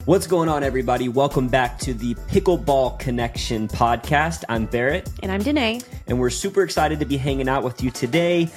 What's going on, everybody? Welcome back to the Pickleball Connection podcast. I'm Barrett. And I'm Danae. And we're super excited to be hanging out with you today.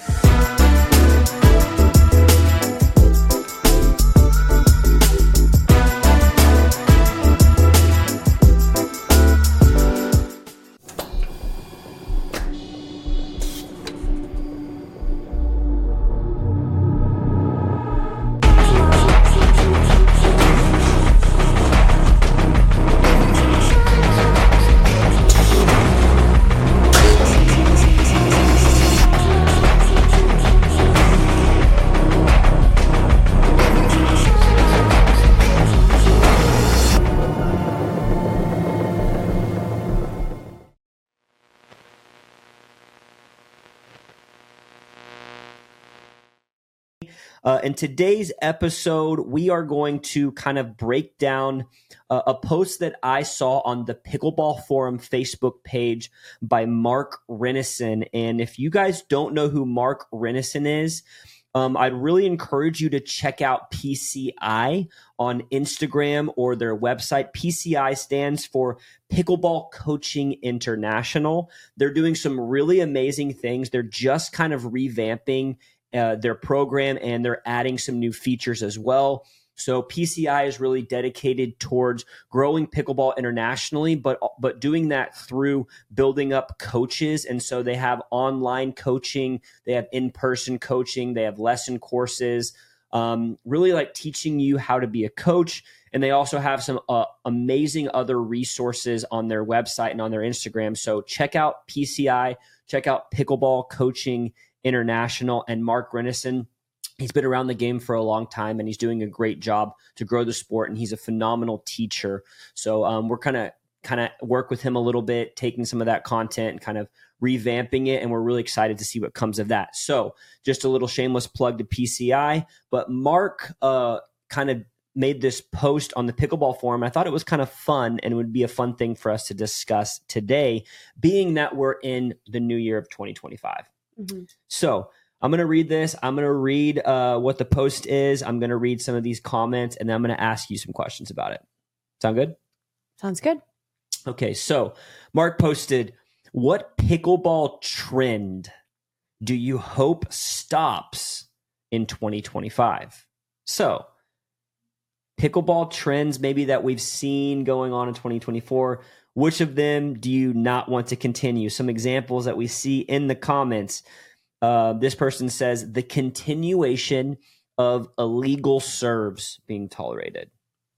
In today's episode, we are going to kind of break down a post that I saw on the Pickleball Forum Facebook page by Mark Renneson. And if you guys don't know who Mark Renneson is, I'd really encourage you to check out PCI on Instagram or their website. PCI stands for Pickleball Coaching International. They're doing some really amazing things. They're just kind of revamping their program, and they're adding some new features as well. So PCI is really dedicated towards growing pickleball internationally, but doing that through building up coaches. And so they have online coaching, they have in-person coaching, they have lesson courses, really like teaching you how to be a coach. And they also have some amazing other resources on their website and on their Instagram. So check out PCI, check out Pickleball Coaching International, and Mark Renneson. He's been around the game for a long time, and he's doing a great job to grow the sport, and he's a phenomenal teacher. So we're kind of work with him a little bit, taking some of that content and kind of revamping it, and we're really excited to see what comes of that. So just a little shameless plug to PCI, but Mark kind of made this post on the Pickleball Forum. I thought it was kind of fun, and it would be a fun thing for us to discuss today, being that we're in the new year of 2025. Mm-hmm. So I'm going to read this. I'm going to read what the post is. I'm going to read some of these comments, and then I'm going to ask you some questions about it. Sound good? Sounds good. Okay, so Mark posted, what pickleball trend do you hope stops in 2025? So pickleball trends maybe that we've seen going on in 2024. Which of them do you not want to continue? Some examples that we see in the comments. This person says the continuation of illegal serves being tolerated.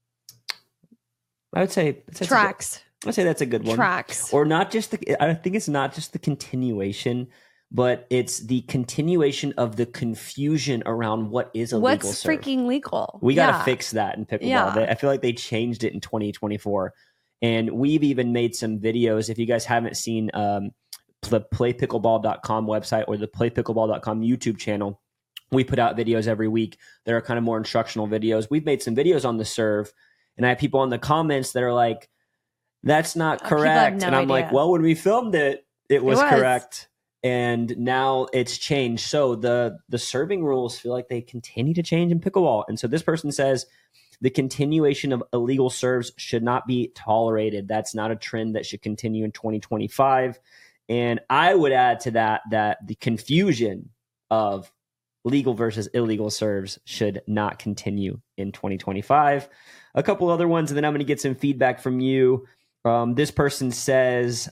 I would say tracks. I'd say that's a good one. Tracks. Or not just I think it's not just the continuation, but it's the continuation of the confusion around what is a legal serve. What's freaking legal? We got to fix that in pickleball. Yeah. I feel like they changed it in 2024. And we've even made some videos. If you guys haven't seen the playpickleball.com website or the playpickleball.com YouTube channel, we put out videos every week that are kind of more instructional videos. We've made some videos on the serve, and I have people in the comments that are like, that's not correct. And I'm like, well, when we filmed it, it was correct. And now it's changed. So the serving rules feel like they continue to change in pickleball. And so this person says, the continuation of illegal serves should not be tolerated. That's not a trend that should continue in 2025. And I would add to that the confusion of legal versus illegal serves should not continue in 2025. A couple other ones, and then I'm going to get some feedback from you. This person says,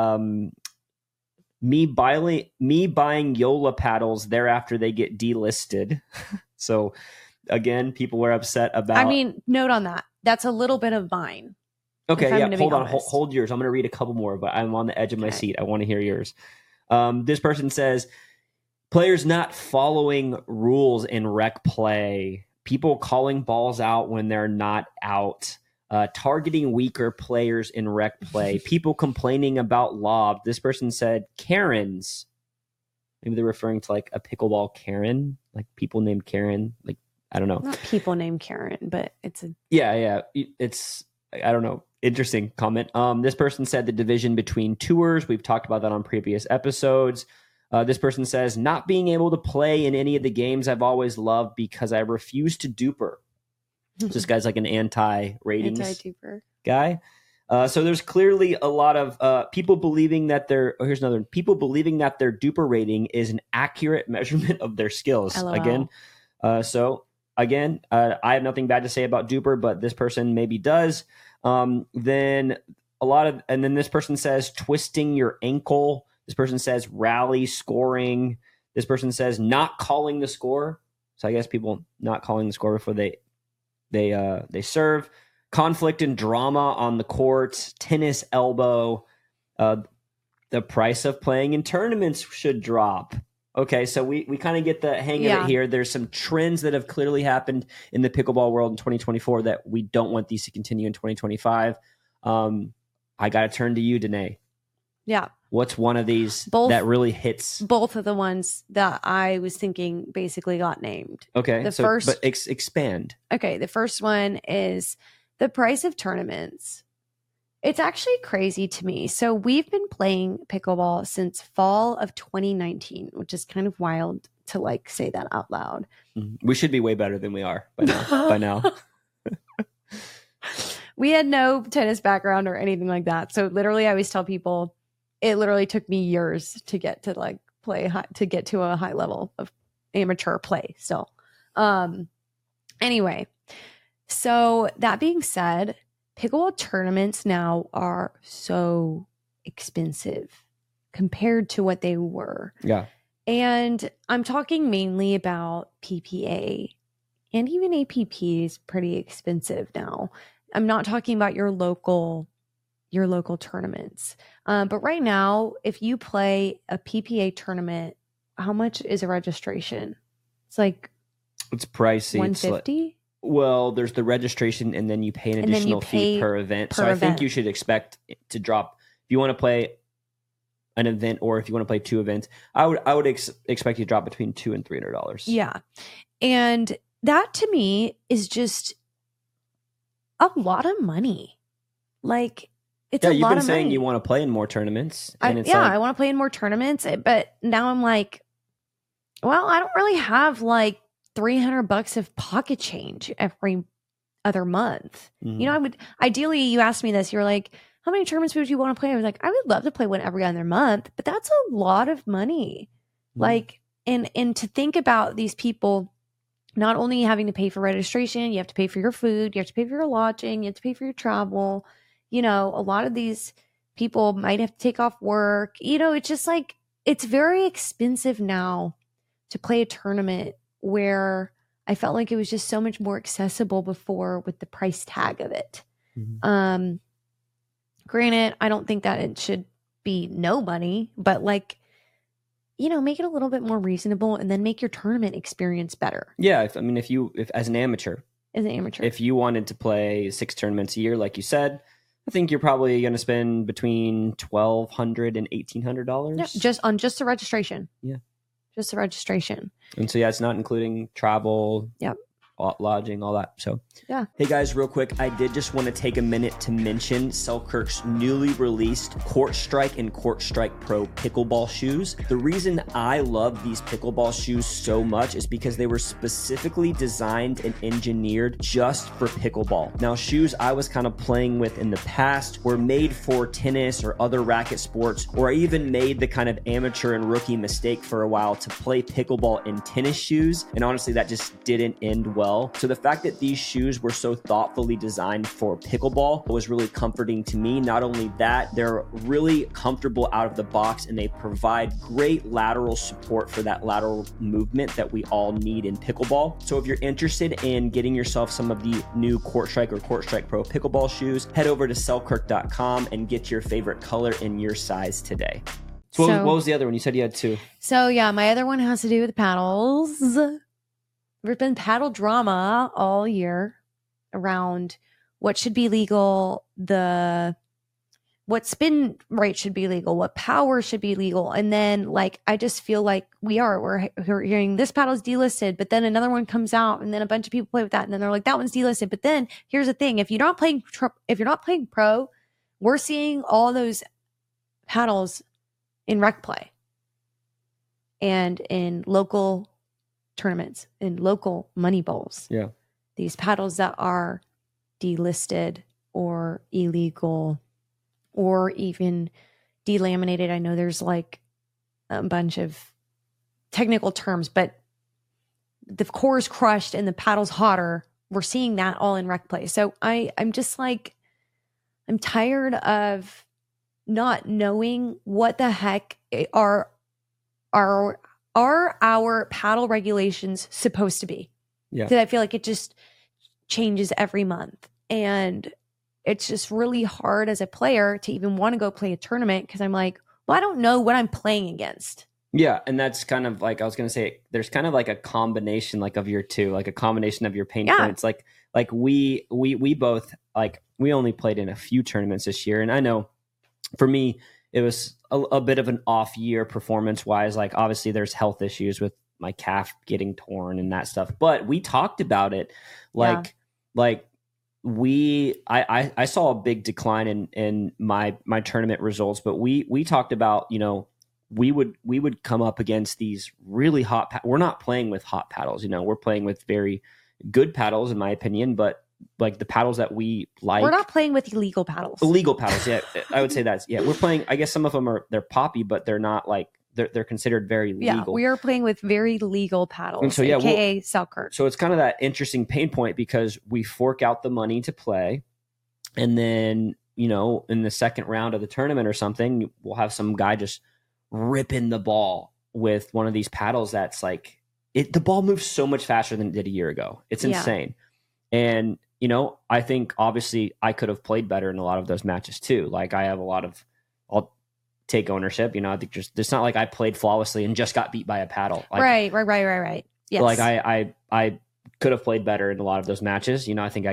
me buying Yola paddles thereafter they get delisted. So again, people were upset about... I mean, note on that. That's a little bit of mine. Okay, yeah, hold on. Hold yours. I'm going to read a couple more, but I'm on the edge of my seat. I want to hear yours. This person says, players not following rules in rec play, people calling balls out when they're not out, targeting weaker players in rec play, people complaining about lob. This person said, Karens. Maybe they're referring to like a pickleball Karen, like people named Karen, like I don't know. Not people named Karen, but it's a... Yeah. It's, I don't know. Interesting comment. This person said the division between tours. We've talked about that on previous episodes. This person says, not being able to play in any of the games I've always loved because I refuse to duper. This guy's like an anti-ratings Anti-duper. guy. So there's clearly a lot of people believing that here's another one. People believing that their duper rating is an accurate measurement of their skills. LOL. Again, I have nothing bad to say about duper, but this person maybe does. Then this person says twisting your ankle. This person says rally scoring. This person says not calling the score. So I guess people not calling the score before they serve. Conflict and drama on the court, tennis elbow, the price of playing in tournaments should drop. Okay, so we kind of get the hang of it here. There's some trends that have clearly happened in the pickleball world in 2024 that we don't want these to continue in 2025. I got to turn to you, Danae. Yeah. What's one of these that really hits? Both of the ones that I was thinking basically got named. Okay, expand. Okay, the first one is the price of tournaments. It's actually crazy to me. So we've been playing pickleball since fall of 2019, which is kind of wild to like say that out loud. We should be way better than we are by now. We had no tennis background or anything like that. So literally I always tell people it literally took me years to get to like to get to a high level of amateur play still. Anyway, so that being said, pickleball tournaments now are so expensive compared to what they were. Yeah. And I'm talking mainly about PPA, and even APP is pretty expensive now. I'm not talking about your local tournaments. But right now, if you play a PPA tournament, how much is a registration? It's pricey. $150. Well, there's the registration, and then you pay an additional fee per event. I think you should expect it to drop if you want to play an event, or if you want to play two events. I would expect you to drop between $200 and $300. Yeah, and that to me is just a lot of money. Like it's a lot of money. You've been saying you want to play in more tournaments, and I want to play in more tournaments, but now I'm like, well, I don't really have like $300 of pocket change every other month. Mm-hmm. You know, ideally you asked me this, you were like, how many tournaments would you want to play? I was like, I would love to play one every other month, but that's a lot of money. Mm-hmm. Like, and to think about these people not only having to pay for registration, you have to pay for your food, you have to pay for your lodging, you have to pay for your travel. You know, a lot of these people might have to take off work. You know, it's just like, it's very expensive now to play a tournament, where I felt like it was just so much more accessible before with the price tag of it. Mm-hmm. Granted, I don't think that it should be no money, but like, you know, make it a little bit more reasonable, and then make your tournament experience better. Yeah. If as an amateur, if you wanted to play 6 tournaments a year, like you said, I think you're probably going to spend between $1,200 and $1,800. Yeah, just the registration. Yeah. Just the registration. And so, it's not including travel, lodging, all that. So, yeah. Hey guys, real quick, I did just want to take a minute to mention Selkirk's newly released Court Strike and Court Strike Pro pickleball shoes. The reason I love these pickleball shoes so much is because they were specifically designed and engineered just for pickleball. Now, shoes I was kind of playing with in the past were made for tennis or other racket sports, or I even made the kind of amateur and rookie mistake for a while to play pickleball in tennis shoes. And honestly, that just didn't end well. So the fact that these shoes were so thoughtfully designed for pickleball was really comforting to me. Not only that, they're really comfortable out of the box, and they provide great lateral support for that lateral movement that we all need in pickleball. So if you're interested in getting yourself some of the new Court Strike or Court Strike Pro pickleball shoes, head over to Selkirk.com and get your favorite color in your size today. So what was the other one? You said you had 2. So yeah, my other one has to do with paddles. There's been paddle drama all year around what should be legal, what spin rate should be legal, what power should be legal. And then like, I just feel like we're hearing this paddle's delisted, but then another one comes out, and then a bunch of people play with that. And then they're like, that one's delisted. But then here's the thing. If you're not playing pro, we're seeing all those paddles in rec play and in local tournaments, in local money bowls. Yeah. these paddles that are delisted or illegal or even delaminated. I know there's like a bunch of technical terms, but the core is crushed and the paddle's hotter. We're seeing that all in rec play. So I'm just like, I'm tired of not knowing what the heck are our paddle regulations supposed to be. Yeah. Because I feel like it just changes every month. And it's just really hard as a player to even want to go play a tournament because I'm like, well, I don't know what I'm playing against. Yeah, and that's kind of like I was going to say. There's kind of like a combination, like of your two, like a combination of your pain points. Like we both like we only played in a few tournaments this year, and I know for me it was a bit of an off year performance wise. Like obviously there's health issues with my calf getting torn and that stuff, but we talked about it. I saw a big decline in my tournament results, but we talked about, you know, we would come up against these really hot. We're not playing with hot paddles, you know, we're playing with very good paddles in my opinion, but like the paddles that we like, we're not playing with illegal paddles. Illegal paddles, yeah, I would say that's we're playing. I guess some of them they're poppy, but they're not like they're considered very legal. Yeah, we are playing with very legal paddles, and so aka Selkirk. So it's kind of that interesting pain point because we fork out the money to play, and then you know in the second round of the tournament or something, we'll have some guy just ripping the ball with one of these paddles that's like the ball moves so much faster than it did a year ago. It's insane. And you know, I think obviously I could have played better in a lot of those matches too. Like I have I'll take ownership. You know, I think it's not like I played flawlessly and just got beat by a paddle. Like, right. Yes. Like I could have played better in a lot of those matches. You know, I think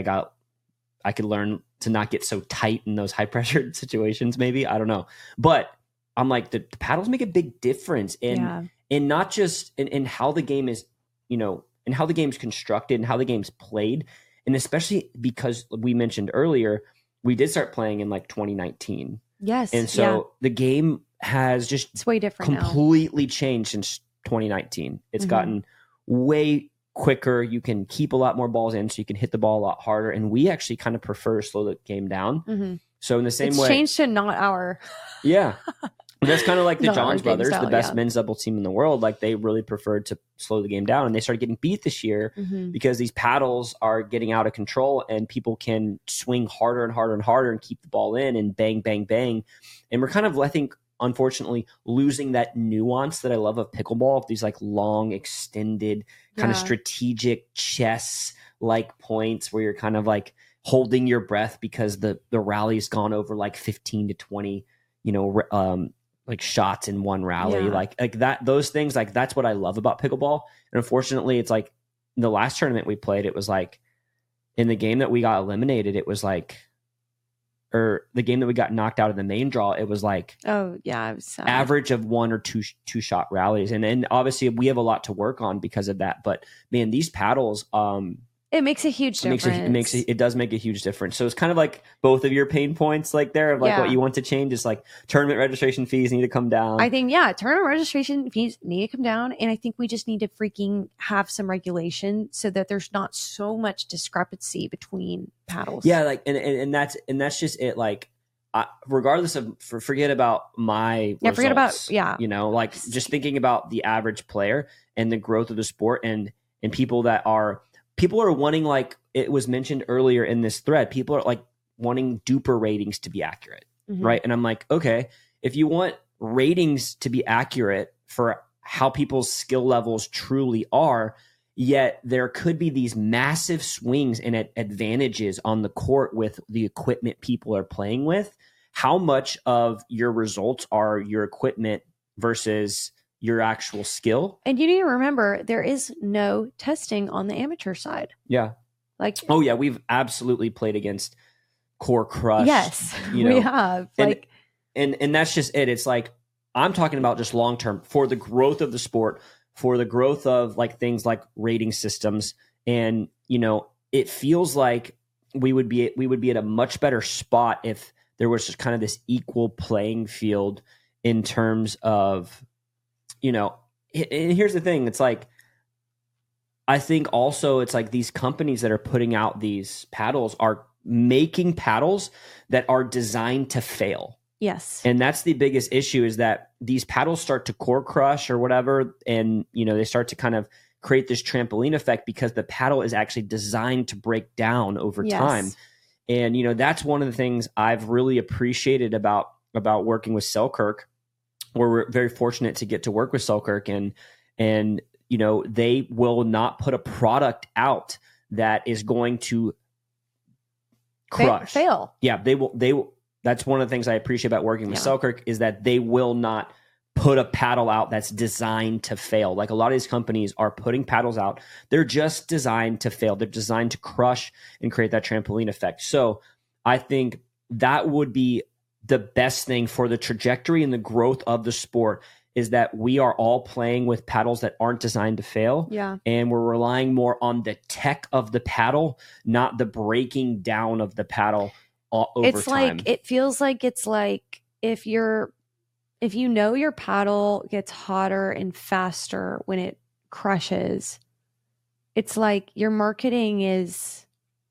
I could learn to not get so tight in those high pressure situations. Maybe, I don't know. But I'm like the paddles make a big difference in not just in how the game is, you know, and how the game's constructed and how the game's played. And especially because we mentioned earlier, we did start playing in like 2019. Yes. And so the game has just it's way different completely changed since 2019. It's gotten way quicker. You can keep a lot more balls in, so you can hit the ball a lot harder. And we actually kind of prefer to slow the game down. So in the same way, it's changed to not our. Yeah. That's kind of like the Johns brothers, style, the best men's double team in the world. Like they really preferred to slow the game down, and they started getting beat this year because these paddles are getting out of control, and people can swing harder and harder and harder and keep the ball in and bang, bang, bang. And we're kind of, I think, unfortunately, losing that nuance that I love of pickleball, of these like long, extended, kind of strategic chess-like points where you're kind of like holding your breath because the rally's gone over like 15 to 20, you know, like shots in one rally, like that, those things, like that's what I love about pickleball. And unfortunately, it's like the last tournament we played, it was like in the game that we got eliminated, it was like, or the game that we got knocked out of the main draw, it was like, it was average of one or two shot rallies. And obviously we have a lot to work on because of that, but man, these paddles, it makes a huge difference. It does make a huge difference. So it's kind of like both of your pain points, like there, of like what you want to change is like tournament registration fees need to come down. I think tournament registration fees need to come down, and I think we just need to freaking have some regulation so that there's not so much discrepancy between paddles. Yeah, like and that's just it. Like regardless of forget about my results, forget about you know, like just thinking about the average player and the growth of the sport and people are wanting, like it was mentioned earlier in this thread, people are like wanting duper ratings to be accurate, right? And I'm like, okay, if you want ratings to be accurate for how people's skill levels truly are, yet there could be these massive swings and advantages on the court with the equipment people are playing with, how much of your results are your equipment versus your actual skill. And you need to remember, there is no testing on the amateur side. Yeah. Like, oh yeah, we've absolutely played against core crush. Yes, you know, we have. Like, and that's just it. It's like, I'm talking about just long-term for the growth of the sport, for the growth of like things like rating systems. And, you know, it feels like we would be at a much better spot if there was just kind of this equal playing field in terms of, you know, and here's the thing. It's like, I think also it's like these companies that are putting out these paddles are making paddles that are designed to fail. Yes. And that's the biggest issue, is that these paddles start to core crush or whatever. And, they start to kind of create this trampoline effect because the paddle is actually designed to break down over time. And, that's one of the things I've really appreciated about working with Selkirk, where we're very fortunate to get to work with Selkirk, and they will not put a product out that is going to crush. Fail. Yeah, they will. That's one of the things I appreciate about working with Selkirk, is that they will not put a paddle out that's designed to fail. Like a lot of these companies are putting paddles out, they're just designed to fail. They're designed to crush and create that trampoline effect. So I think that would be the best thing for the trajectory and the growth of the sport, is that we are all playing with paddles that aren't designed to fail. Yeah. And we're relying more on the tech of the paddle, not the breaking down of the paddle over time. It feels like it's like if your paddle gets hotter and faster when it crushes, it's like your marketing is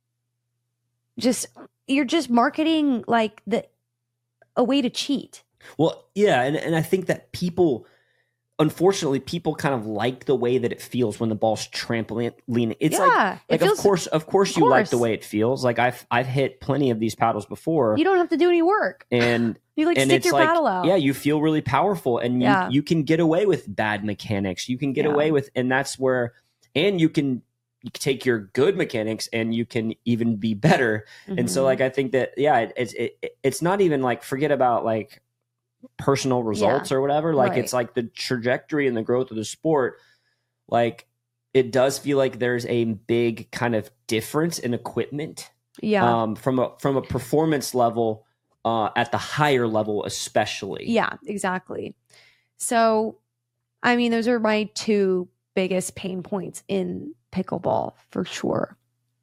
you're just marketing like a way to cheat. Well, yeah, and I think that unfortunately, people kind of like the way that it feels when the ball's trampoline. It's of course you like the way it feels. Like I've hit plenty of these paddles before. You don't have to do any work, and you stick your paddle out. Yeah, you feel really powerful, and you can get away with bad mechanics. You can get away with, and that's where, and you can take your good mechanics and you can even be better. Mm-hmm. And so, like, I think that it's not even like, forget about like personal results or whatever. Like it's like the trajectory and the growth of the sport. Like it does feel like there's a big kind of difference in equipment. Yeah. From a performance level, at the higher level, especially. Yeah, exactly. So, I mean, those are my two biggest pain points in pickleball for sure.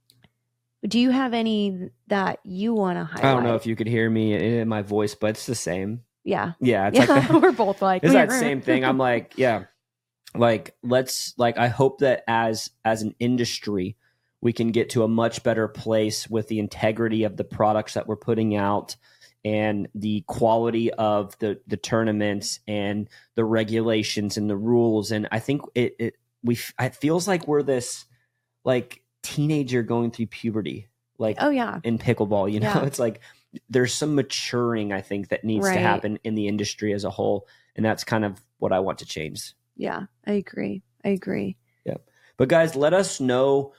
Do you have any that you want to highlight? I don't know if you could hear me in my voice, but it's the same. Yeah. Yeah. It's like we're both like, it's that same thing. I'm like, yeah, like I hope that as an industry, we can get to a much better place with the integrity of the products that we're putting out and the quality of the tournaments and the regulations and the rules. And I think it feels like we're this like teenager going through puberty, like, oh yeah, in pickleball, it's like there's some maturing, I think, that needs to happen in the industry as a whole. And that's kind of what I want to change. Yeah, I agree. Yeah. But guys, let us know,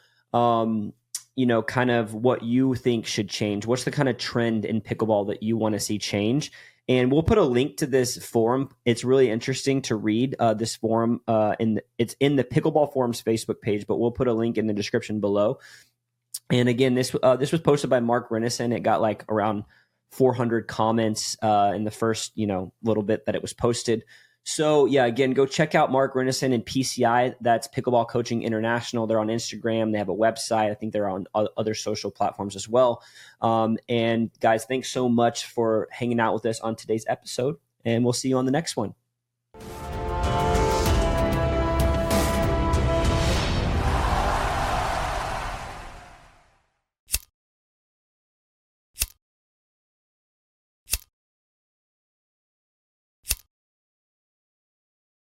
kind of what you think should change. What's the kind of trend in pickleball that you want to see change? And we'll put a link to this forum. It's really interesting to read this forum. It's in the Pickleball Forums Facebook page, but we'll put a link in the description below. And again, this was posted by Mark Renison. It got like around 400 comments in the first little bit that it was posted. So yeah, again, go check out Mark Renison and PCI. That's Pickleball Coaching International. They're on Instagram. They have a website. I think they're on other social platforms as well. And guys, thanks so much for hanging out with us on today's episode. And we'll see you on the next one.